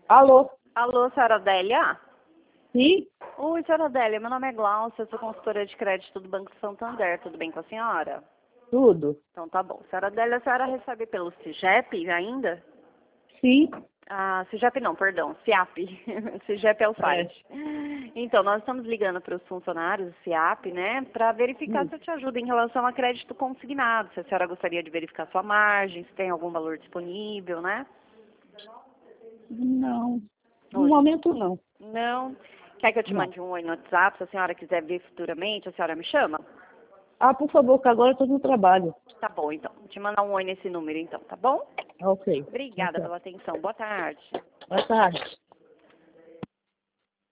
Alô? Alô, senhora Adélia? Sim? Oi, senhora Adélia, meu nome é Glaucia, eu sou consultora de crédito do Banco Santander, tudo bem com a senhora? Tudo? Então tá bom. Senhora Adélia, a senhora recebe pelo CIGEP ainda? Sim? Ah, CIGEP não, perdão, CIAP. CIGEP é o É. site. Então, nós estamos ligando para os funcionários do CIAP, né, para verificar Hum. se eu te ajudo em relação a crédito consignado, se a senhora gostaria de verificar sua margem, se tem algum valor disponível, né? Não. No Oi. momento, não. Não. Quer que eu te Não. mande um oi no WhatsApp? Se a senhora quiser ver futuramente, a senhora me chama? Ah, por favor, que agora eu estou no trabalho. Tá bom, então. Vou te mandar um oi nesse número, então, tá bom? Ok. Obrigada Então, pela atenção. Boa tarde. boa tarde.